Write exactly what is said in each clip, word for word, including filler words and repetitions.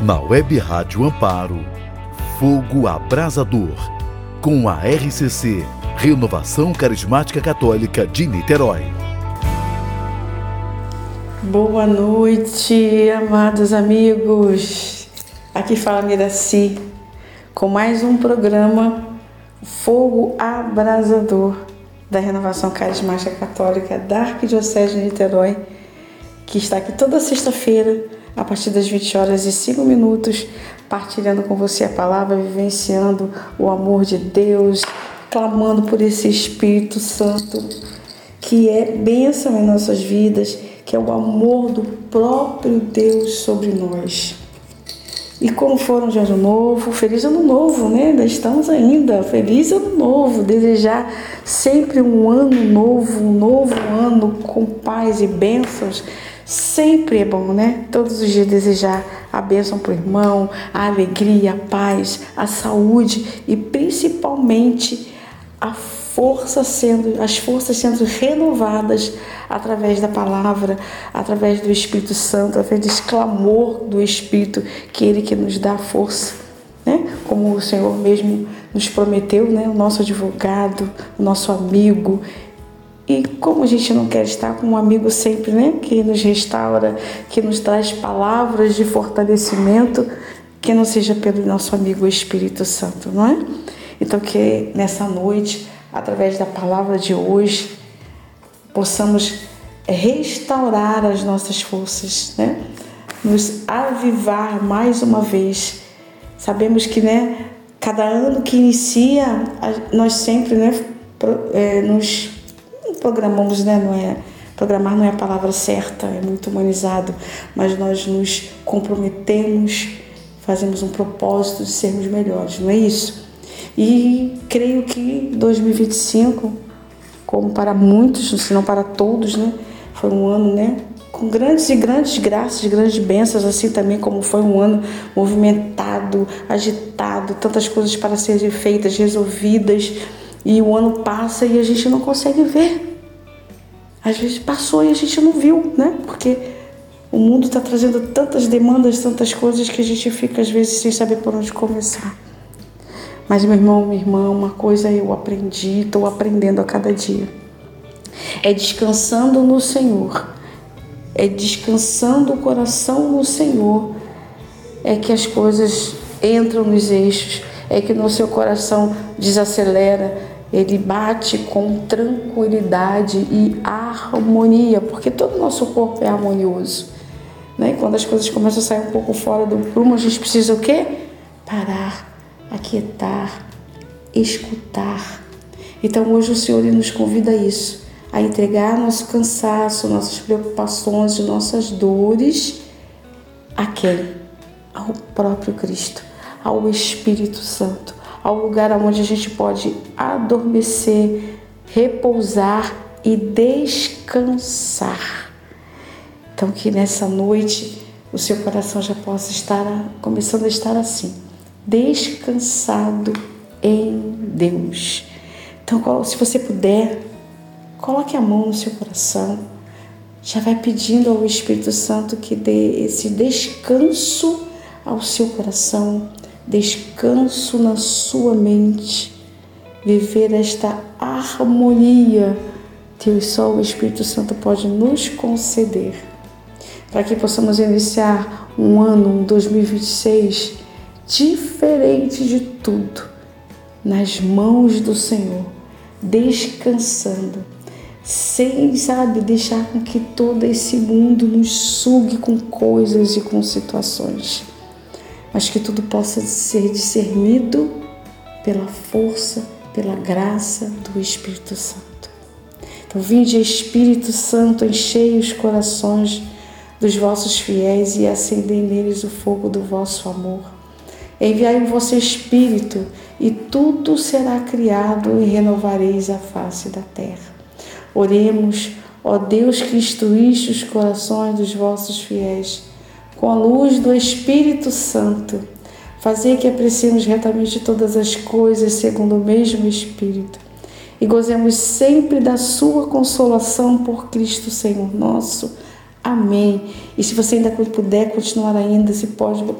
Na Web Rádio Amparo, Fogo Abrasador, com a R C C, Renovação Carismática Católica de Niterói. Boa noite, amados amigos. Aqui fala Miraci, com mais um programa Fogo Abrasador da Renovação Carismática Católica da Arquidiocese de Niterói, que está aqui toda sexta-feira, a partir das vinte horas e cinco minutos, partilhando com você a palavra, vivenciando o amor de Deus, clamando por esse Espírito Santo, que é bênção em nossas vidas, que é o amor do próprio Deus sobre nós. E como foram de ano novo, feliz ano novo, né? Ainda estamos ainda, feliz ano novo, desejar sempre um ano novo, um novo ano com paz e bênçãos, sempre é bom, né? Todos os dias desejar a bênção para o irmão, a alegria, a paz, a saúde e principalmente a força sendo, as forças sendo renovadas através da palavra, através do Espírito Santo, através desse clamor do Espírito, que Ele que nos dá a força, né? Como o Senhor mesmo nos prometeu, né? O nosso advogado, o nosso amigo. E como a gente não quer estar com um amigo sempre, né? Que nos restaura, que nos traz palavras de fortalecimento, que não seja pelo nosso amigo Espírito Santo, não é? Então que nessa noite, através da palavra de hoje, possamos restaurar as nossas forças, né? Nos avivar mais uma vez. Sabemos que, né, cada ano que inicia, nós sempre, né, nos programamos, né, não é, programar não é a palavra certa, é muito humanizado, mas nós nos comprometemos, fazemos um propósito de sermos melhores, não é isso? E creio que dois mil e vinte e cinco, como para muitos, se não para todos, né, foi um ano, né, com grandes e grandes graças, grandes bênçãos, assim também como foi um ano movimentado, agitado, tantas coisas para serem feitas, resolvidas, e o ano passa e a gente não consegue ver. Às vezes passou e a gente não viu, né? Porque o mundo está trazendo tantas demandas, tantas coisas que a gente fica às vezes sem saber por onde começar. Mas, meu irmão, minha irmã, uma coisa eu aprendi, estou aprendendo a cada dia. É descansando no Senhor, é descansando o coração no Senhor, é que as coisas entram nos eixos, é que no seu coração desacelera, ele bate com tranquilidade e harmonia, porque todo o nosso corpo é harmonioso, né? E quando as coisas começam a sair um pouco fora do prumo, a gente precisa o quê? Parar, aquietar, escutar. Então hoje o Senhor nos convida a isso, a entregar nosso cansaço, nossas preocupações, nossas dores a quem? Ao próprio Cristo, ao Espírito Santo, ao lugar onde a gente pode adormecer, repousar e descansar. Então que nessa noite o seu coração já possa estar começando a estar assim, descansado em Deus. Então, se você puder, coloque a mão no seu coração, já vai pedindo ao Espírito Santo que dê esse descanso ao seu coração, descanso na sua mente, viver esta harmonia que só o Espírito Santo pode nos conceder, para que possamos iniciar um ano, um dois mil e vinte e seis, diferente de tudo, nas mãos do Senhor, descansando, sem, sabe, deixar com que todo esse mundo nos sugue com coisas e com situações, mas que tudo possa ser discernido pela força, pela graça do Espírito Santo. Então, vinde, Espírito Santo, enchei os corações dos vossos fiéis e acendei neles o fogo do vosso amor. Enviai o vosso Espírito e tudo será criado e renovareis a face da terra. Oremos, ó Deus que instruíste os corações dos vossos fiéis, com a luz do Espírito Santo, fazei que apreciemos retamente todas as coisas segundo o mesmo Espírito e gozemos sempre da sua consolação por Cristo Senhor nosso. Amém. E se você ainda puder continuar ainda, se pode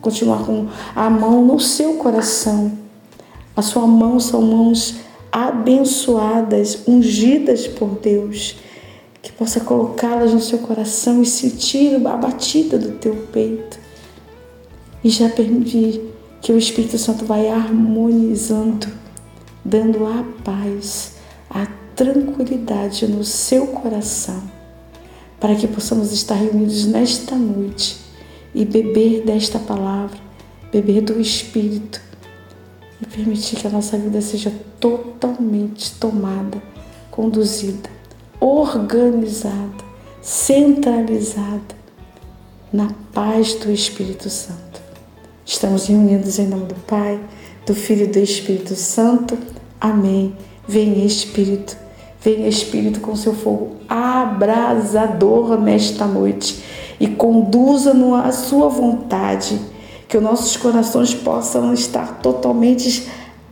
continuar com a mão no seu coração. A sua mão são mãos abençoadas, ungidas por Deus, que possa colocá-las no seu coração e sentir a batida do teu peito. E já permitir que o Espírito Santo vai harmonizando, dando a paz, a tranquilidade no seu coração, para que possamos estar reunidos nesta noite e beber desta palavra, beber do Espírito e permitir que a nossa vida seja totalmente tomada, conduzida, organizada, centralizada na paz do Espírito Santo. Estamos reunidos em nome do Pai, do Filho e do Espírito Santo. Amém. Venha Espírito, venha Espírito com seu fogo abrasador nesta noite e conduza-nos à sua vontade, que os nossos corações possam estar totalmente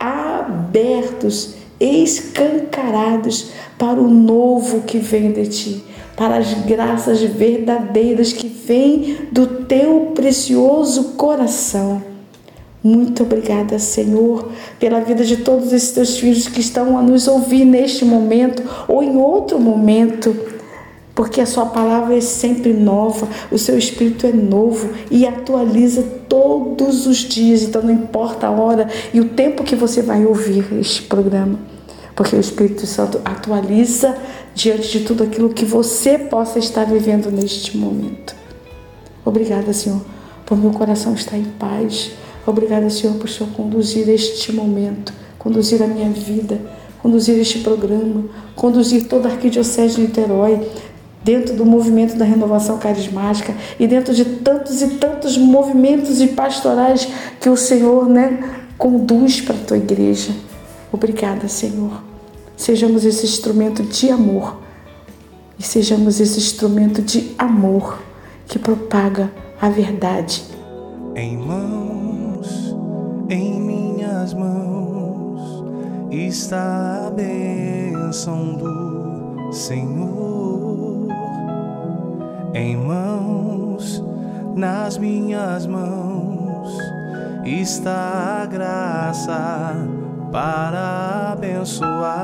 abertos, escancarados para o novo que vem de ti, para as graças verdadeiras que vêm do teu precioso coração. Muito obrigada, Senhor, pela vida de todos esses teus filhos que estão a nos ouvir neste momento ou em outro momento, porque a sua palavra é sempre nova, o seu Espírito é novo e atualiza todos os dias. Então não importa a hora e o tempo que você vai ouvir este programa, porque o Espírito Santo atualiza diante de tudo aquilo que você possa estar vivendo neste momento. Obrigada, Senhor, por meu coração estar em paz. Obrigada, Senhor, por o Senhor conduzir este momento, conduzir a minha vida, conduzir este programa, conduzir toda a Arquidiocese de Niterói, dentro do movimento da renovação carismática e dentro de tantos e tantos movimentos e pastorais que o Senhor, né, conduz para a tua igreja. Obrigada, Senhor. Sejamos esse instrumento de amor e sejamos esse instrumento de amor que propaga a verdade. Em mãos, em minhas mãos, está a bênção do Senhor. Em mãos, nas minhas mãos, está a graça para abençoar.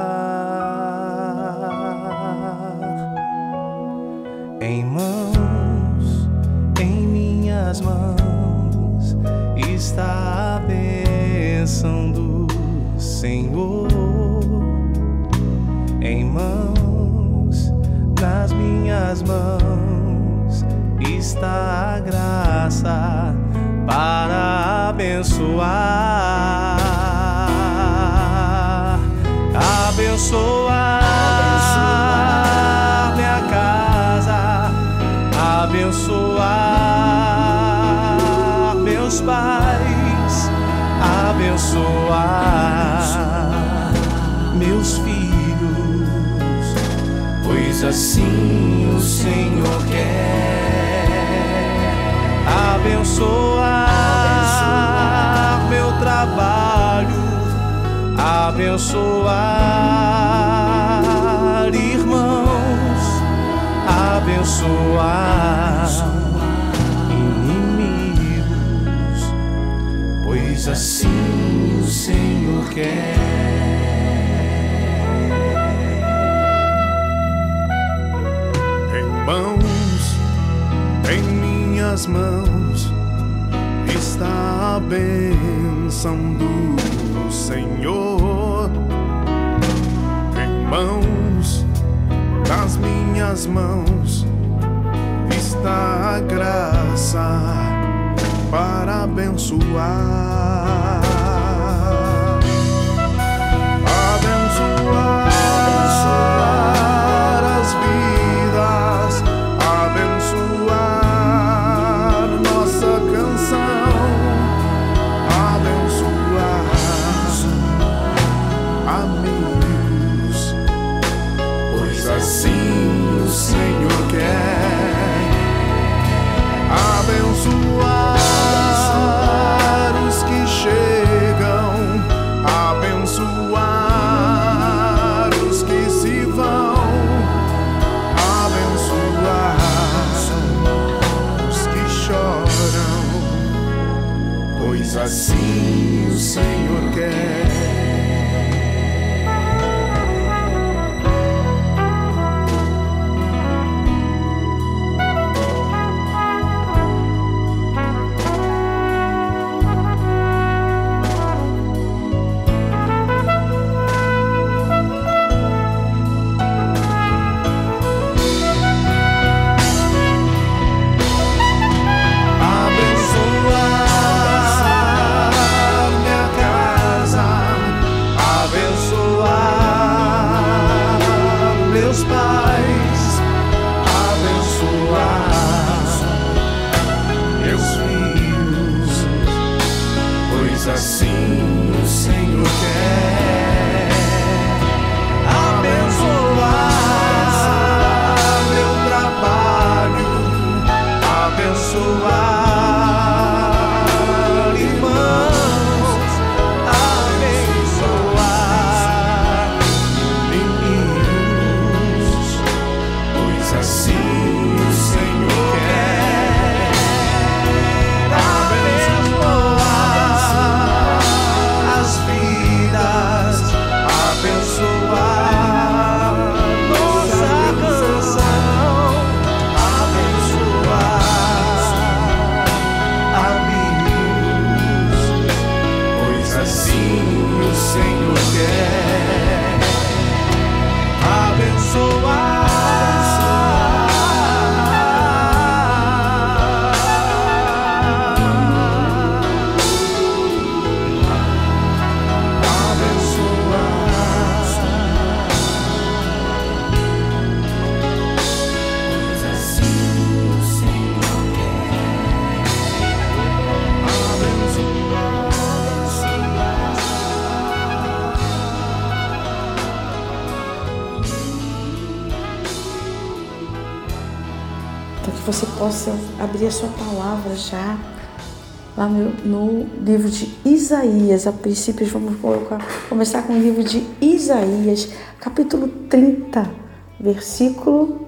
Em mãos, em minhas mãos, está a bênção do Senhor. Em mãos, nas minhas mãos, está a graça para abençoar. Abençoar, abençoar minha casa, abençoar meus pais, abençoar meus filhos, pois assim o Senhor quer. Abençoar, abençoar meu trabalho, abençoar irmãos, abençoar inimigos, pois assim o Senhor quer. Em mãos, em minhas mãos, está a bênção do Senhor. Em mãos, nas minhas mãos, está a graça para abençoar. Abençoar, abençoar as vidas, abençoar nossa canção, abençoar amigos, pois assim o Senhor quer. Abençoar os que pois assim o Senhor quer. Você possa abrir a sua palavra já lá no, no livro de Isaías. A princípio vamos colocar, começar com o livro de Isaías, capítulo trinta, versículo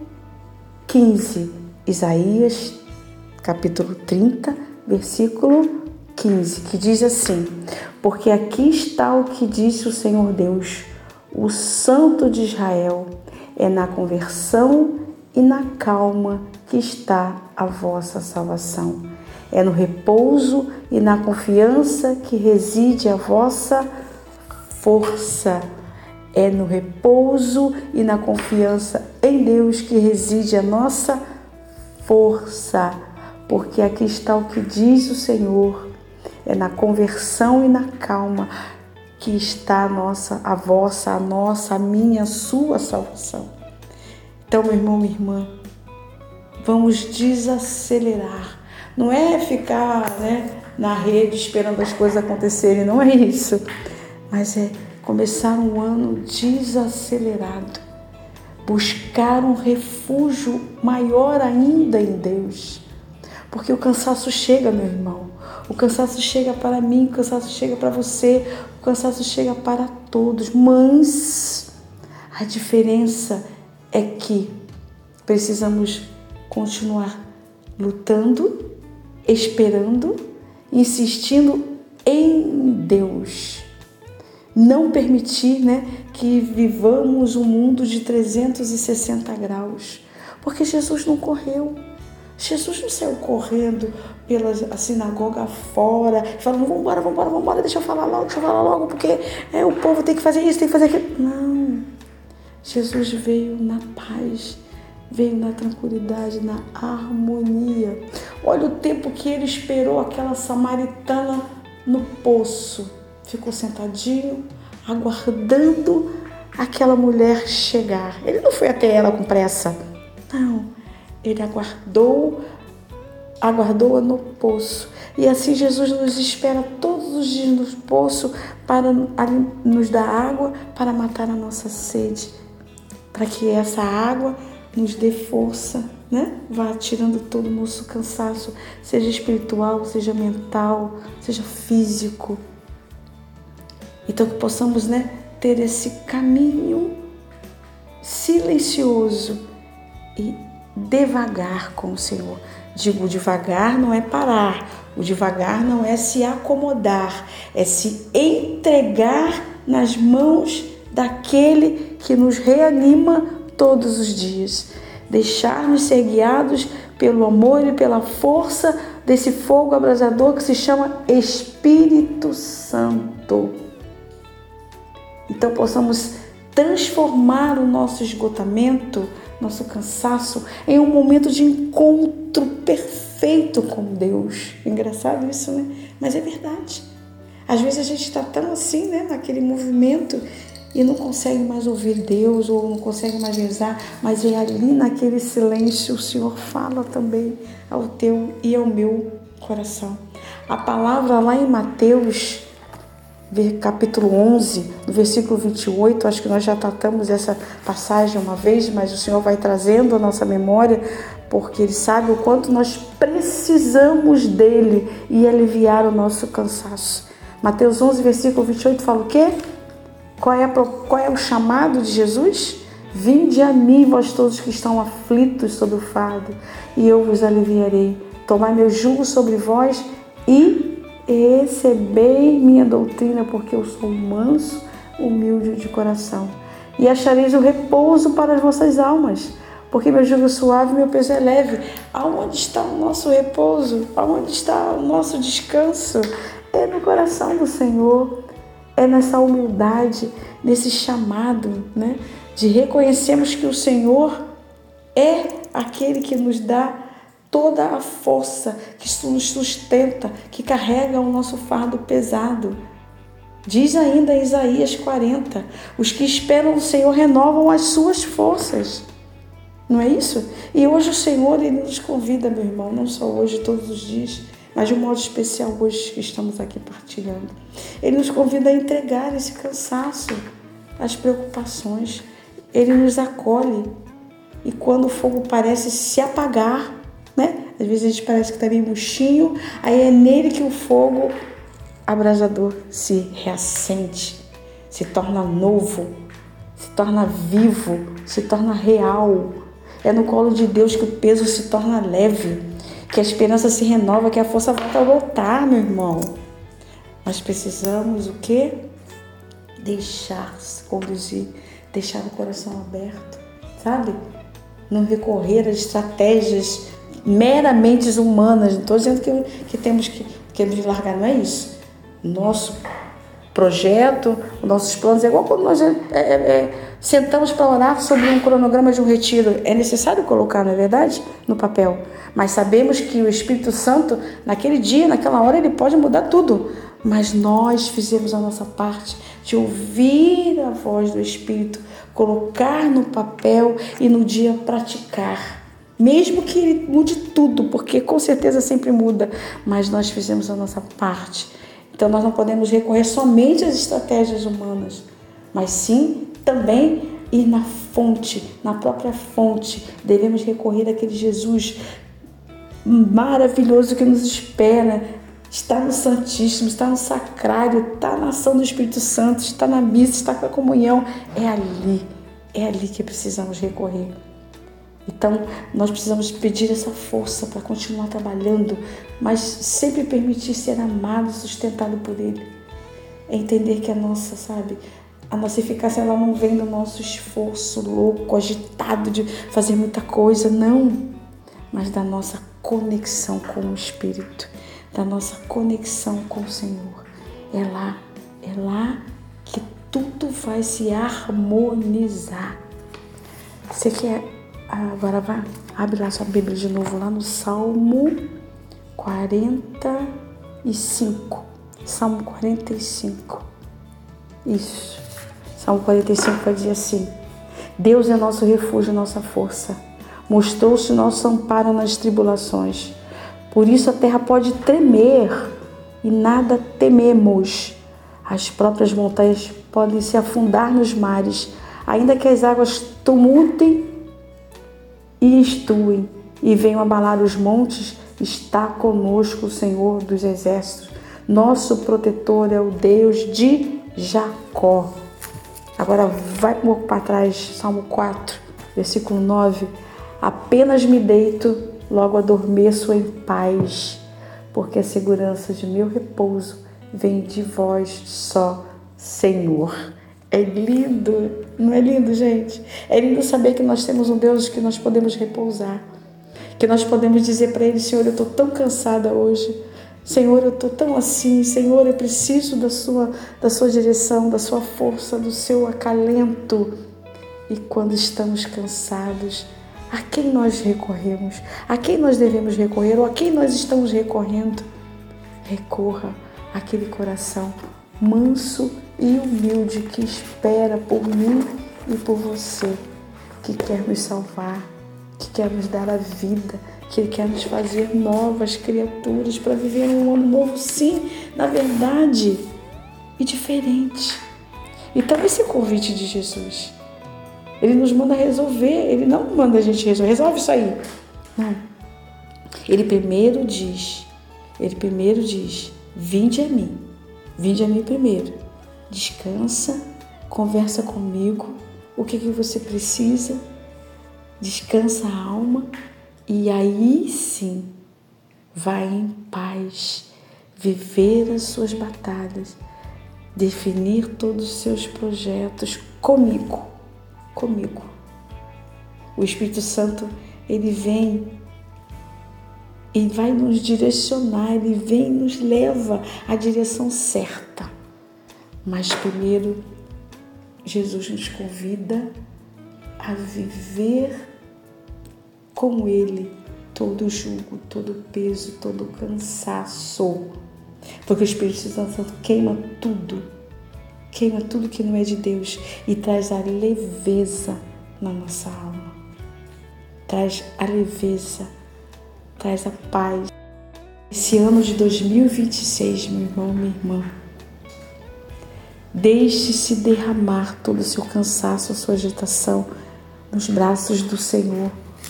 quinze. Isaías, capítulo trinta, versículo quinze, que diz assim: porque aqui está o que disse o Senhor Deus, o Santo de Israel, é na conversão e na calma que está a vossa salvação. É no repouso e na confiança que reside a vossa força. É no repouso e na confiança em Deus que reside a nossa força. Porque aqui está o que diz o Senhor. É na conversão e na calma que está a nossa, a vossa, a nossa, a minha, a sua salvação. Então, meu irmão, minha irmã, vamos desacelerar. Não é ficar, né, na rede esperando as coisas acontecerem, não é isso. Mas é começar um ano desacelerado. Buscar um refúgio maior ainda em Deus. Porque o cansaço chega, meu irmão. O cansaço chega para mim, o cansaço chega para você, o cansaço chega para todos. Mas a diferença é que precisamos continuar lutando, esperando, insistindo em Deus. Não permitir, né, que vivamos um mundo de trezentos e sessenta graus. Porque Jesus não correu. Jesus não saiu correndo pela sinagoga fora, falando, vamos embora, vamos embora, vamos embora, deixa eu falar logo, deixa eu falar logo, porque é, o povo tem que fazer isso, tem que fazer aquilo. Não. Jesus veio na paz, veio na tranquilidade, na harmonia. Olha o tempo que ele esperou aquela samaritana no poço. Ficou sentadinho, aguardando aquela mulher chegar. Ele não foi até ela com pressa. Não, ele aguardou, aguardou-a no poço. E assim Jesus nos espera todos os dias no poço para nos dar água para matar a nossa sede. Para que essa água nos dê força, né? Vá tirando todo o nosso cansaço, seja espiritual, seja mental, seja físico. Então que possamos, né, ter esse caminho silencioso e devagar com o Senhor, Digo, devagar não é parar, o devagar não é se acomodar, é se entregar nas mãos daquele que nos reanima todos os dias. Deixar-nos ser guiados pelo amor e pela força desse fogo abrasador que se chama Espírito Santo. Então possamos transformar o nosso esgotamento, nosso cansaço, em um momento de encontro perfeito com Deus. Engraçado isso, né? Mas é verdade. Às vezes a gente está tão assim, né, naquele movimento e não consegue mais ouvir Deus ou não consegue mais rezar, mas é ali naquele silêncio o Senhor fala também ao teu e ao meu coração. A palavra lá em Mateus, capítulo onze, no versículo vinte e oito, acho que nós já tratamos essa passagem uma vez, mas o Senhor vai trazendo a nossa memória, porque Ele sabe o quanto nós precisamos dEle e aliviar o nosso cansaço. Mateus onze, versículo vinte e oito fala o quê? Qual é, a, qual é o chamado de Jesus? Vinde a mim, vós todos que estão aflitos sob o fardo, e eu vos aliviarei. Tomai meu jugo sobre vós e recebei minha doutrina, porque eu sou manso, humilde de coração. E achareis o repouso para as vossas almas, porque meu jugo é suave e meu peso é leve. Aonde está o nosso repouso? Aonde está o nosso descanso? É no coração do Senhor, é nessa humildade, nesse chamado, né, de reconhecermos que o Senhor é aquele que nos dá toda a força, que nos sustenta, que carrega o nosso fardo pesado. Diz ainda em Isaías quarenta, os que esperam no Senhor renovam as suas forças. Não é isso? E hoje o Senhor, Ele nos convida, meu irmão, não só hoje, todos os dias, mas de um modo especial hoje que estamos aqui partilhando. Ele nos convida a entregar esse cansaço, as preocupações. Ele nos acolhe. E quando o fogo parece se apagar, né? Às vezes a gente parece que está meio murchinho, aí é nele que o fogo abrasador se reacende, se torna novo, se torna vivo, se torna real. É no colo de Deus que o peso se torna leve, que a esperança se renova, que a força volta a voltar, meu irmão. Nós precisamos o quê? Deixar-se conduzir, deixar o coração aberto, sabe? Não recorrer a estratégias meramente humanas. Não estou dizendo que, que temos que, que largar, não é isso. Nosso projeto, os nossos planos, é igual quando nós é, é, é, sentamos para orar sobre um cronograma de um retiro. É necessário colocar, não é verdade? No papel. Mas sabemos que o Espírito Santo, naquele dia, naquela hora, ele pode mudar tudo. Mas nós fizemos a nossa parte de ouvir a voz do Espírito, colocar no papel e no dia praticar. Mesmo que ele mude tudo, porque com certeza sempre muda, mas nós fizemos a nossa parte. Então nós não podemos recorrer somente às estratégias humanas, mas sim também ir na fonte, na própria fonte. Devemos recorrer àquele Jesus maravilhoso que nos espera, está no Santíssimo, está no Sacrário, está na ação do Espírito Santo, está na missa, está com a comunhão. É ali, é ali que precisamos recorrer. Então, nós precisamos pedir essa força para continuar trabalhando, mas sempre permitir ser amado, sustentado por Ele. É entender que a nossa, sabe, a nossa eficácia ela não vem do nosso esforço louco, agitado de fazer muita coisa, não. Mas da nossa conexão com o Espírito, da nossa conexão com o Senhor. É lá, é lá que tudo vai se harmonizar. Você quer... Agora vai, abre lá sua Bíblia de novo, lá no Salmo quarenta e cinco. Salmo quarenta e cinco. Isso. Salmo quarenta e cinco vai dizer assim: Deus é nosso refúgio, nossa força. Mostrou-se nosso amparo nas tribulações. Por isso a terra pode tremer e nada tememos. As próprias montanhas podem se afundar nos mares, ainda que as águas tumultem e estuem, e venham abalar os montes, está conosco o Senhor dos Exércitos. Nosso protetor é o Deus de Jacó. Agora vai um pouco para trás, Salmo quatro, versículo nove. Apenas me deito logo adormeço em paz, porque a segurança de meu repouso vem de vós só, Senhor. É lindo, não é lindo, gente? É lindo saber que nós temos um Deus que nós podemos repousar, que nós podemos dizer para Ele: Senhor, eu estou tão cansada hoje, Senhor, eu estou tão assim, Senhor, eu preciso da sua, da sua direção, da sua força, do seu acalento. E quando estamos cansados, a quem nós recorremos? A quem nós devemos recorrer? Ou a quem nós estamos recorrendo? Recorra àquele coração manso e humilde que espera por mim e por você, que quer nos salvar, que quer nos dar a vida, que quer nos fazer novas criaturas para viver um ano novo, sim, na verdade, e diferente. Então esse é o convite de Jesus. Ele nos manda resolver, Ele não manda a gente resolver, resolve isso aí. Não. Ele primeiro diz, Ele primeiro diz, vinde a mim, vinde a mim primeiro. Descansa, conversa comigo, o que, que você precisa, descansa a alma e aí sim vai em paz viver as suas batalhas, definir todos os seus projetos comigo, comigo. O Espírito Santo, ele vem e vai nos direcionar, ele vem e nos leva à direção certa. Mas primeiro, Jesus nos convida a viver com Ele todo o jugo, todo o peso, todo o cansaço. Porque o Espírito Santo queima tudo, queima tudo que não é de Deus e traz a leveza na nossa alma. Traz a leveza, traz a paz. Esse ano de dois mil e vinte e seis, meu irmão, minha irmã, deixe-se derramar todo o seu cansaço, a sua agitação nos braços do Senhor.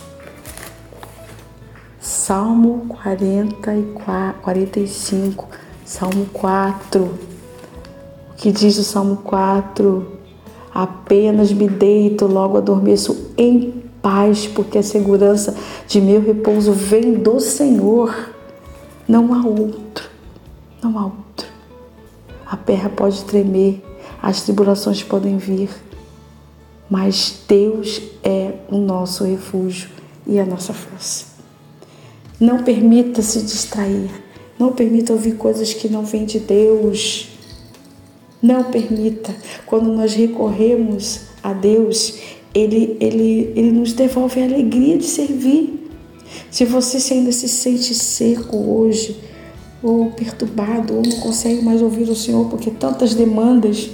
Salmo quarenta e quatro, quarenta e cinco, Salmo quatro. O que diz o Salmo quatro? Apenas me deito, logo adormeço em paz, porque a segurança de meu repouso vem do Senhor. Não há outro, não há outro. A terra pode tremer, as tribulações podem vir, mas Deus é o nosso refúgio e a nossa força. Não permita se distrair, não permita ouvir coisas que não vêm de Deus. Não permita. Quando nós recorremos a Deus, Ele, Ele, Ele nos devolve a alegria de servir. Se você ainda se sente seco hoje, ou perturbado, ou não consegue mais ouvir o Senhor porque tantas demandas,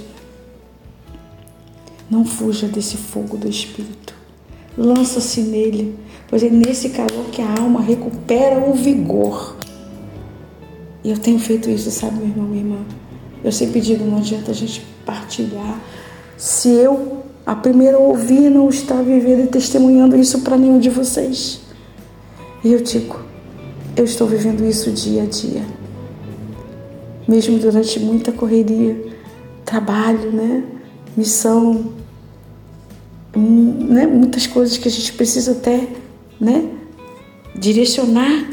não fuja desse fogo do Espírito. Lança-se nele, pois é nesse calor que a alma recupera o vigor. E eu tenho feito isso, sabe, meu irmão, minha irmã? Eu sempre digo, não adianta a gente partilhar se eu, a primeira a ouvir, não estar vivendo e testemunhando isso para nenhum de vocês. E eu digo, eu estou vivendo isso dia a dia. Mesmo durante muita correria, trabalho, né? Missão, né? Muitas coisas que a gente precisa até, né? direcionar.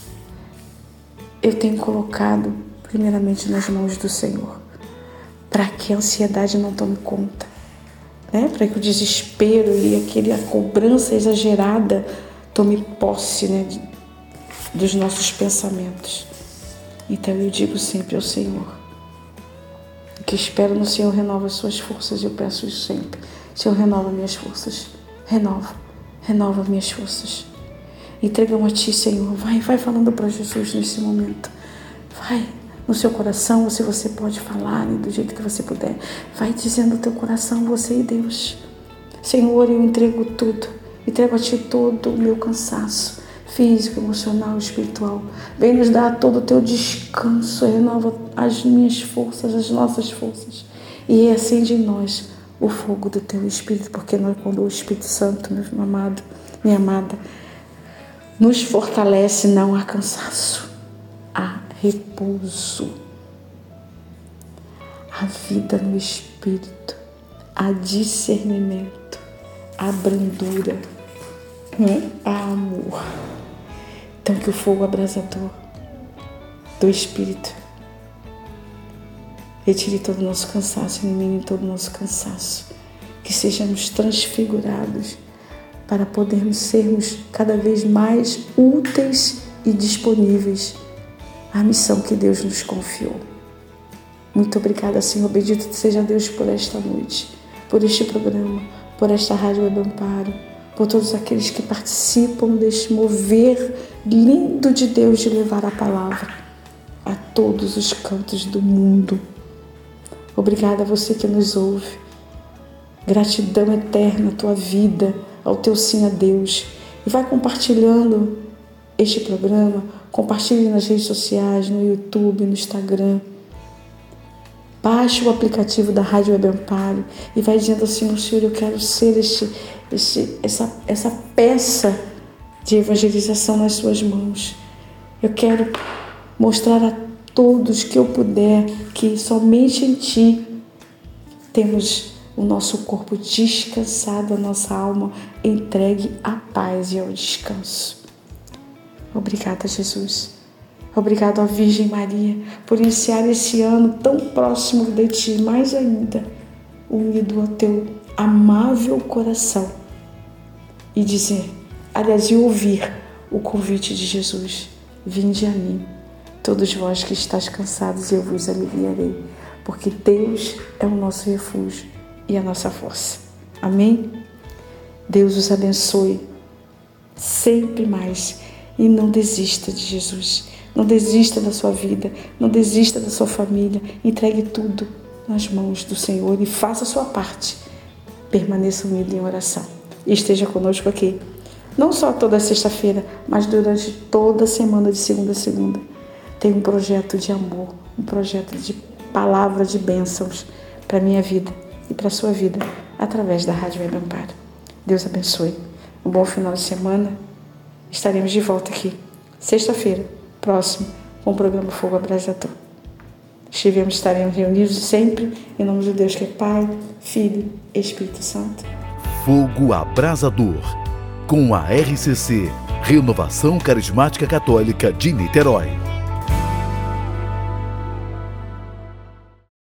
Eu tenho colocado primeiramente nas mãos do Senhor, para que a ansiedade não tome conta, né? Para que o desespero e aquele, a cobrança exagerada tome posse, né? dos nossos pensamentos. Então eu digo sempre ao Senhor, que espero no Senhor, renova as suas forças. Eu peço isso sempre: Senhor, renova minhas forças, renova, renova minhas forças. Entregam a Ti, Senhor. Vai, vai falando para Jesus nesse momento. Vai no seu coração, ou se você pode falar, né, do jeito que você puder. Vai dizendo no teu coração, você e Deus: Senhor, eu entrego tudo, entrego a Ti todo o meu cansaço, físico, emocional, espiritual. Vem nos dar todo o Teu descanso, renova as minhas forças, as nossas forças, e acende em nós o fogo do Teu Espírito, porque nós, quando o Espírito Santo, meu amado, minha amada, nos fortalece, não há cansaço, há repouso, há vida no Espírito, há discernimento, há brandura, há amor. Então que o fogo abrasador do Espírito retire todo o nosso cansaço, elimine todo o nosso cansaço, que sejamos transfigurados para podermos sermos cada vez mais úteis e disponíveis à missão que Deus nos confiou. Muito obrigada, Senhor. Bendito seja Deus por esta noite, por este programa, por esta Rádio Web Amparo, por todos aqueles que participam deste mover lindo de Deus de levar a palavra a todos os cantos do mundo. Obrigada a você que nos ouve. Gratidão eterna à tua vida, ao teu sim a Deus. E vai compartilhando este programa, compartilhe nas redes sociais, no YouTube, no Instagram. Baixe o aplicativo da Rádio Web Amparo e vai dizendo assim: Senhor, eu quero ser este, este, essa, essa peça de evangelização nas suas mãos. Eu quero mostrar a todos que eu puder que somente em Ti temos o nosso corpo descansado, a nossa alma entregue à paz e ao descanso. Obrigada, Jesus. Obrigado à Virgem Maria por iniciar esse ano tão próximo de Ti, mais ainda unido ao Teu amável coração e dizer, aliás, e ouvir o convite de Jesus: vinde a mim, todos vós que estáis cansados, e eu vos aliviarei, porque Deus é o nosso refúgio e a nossa força. Amém? Deus os abençoe sempre mais e não desista de Jesus. Não desista da sua vida, não desista da sua família. Entregue tudo nas mãos do Senhor e faça a sua parte. Permaneça unido em oração. E esteja conosco aqui, não só toda sexta-feira, mas durante toda a semana, de segunda a segunda. Tem um projeto de amor, um projeto de palavra de bênçãos para a minha vida e para a sua vida, através da Rádio Web Amparo. Deus abençoe. Um bom final de semana. Estaremos de volta aqui, sexta-feira, próximo, com o programa Fogo Abrasador. Estivemos, estaremos reunidos sempre, em nome de Deus que é Pai, Filho e Espírito Santo. Fogo Abrasador, com a R C C, Renovação Carismática Católica de Niterói.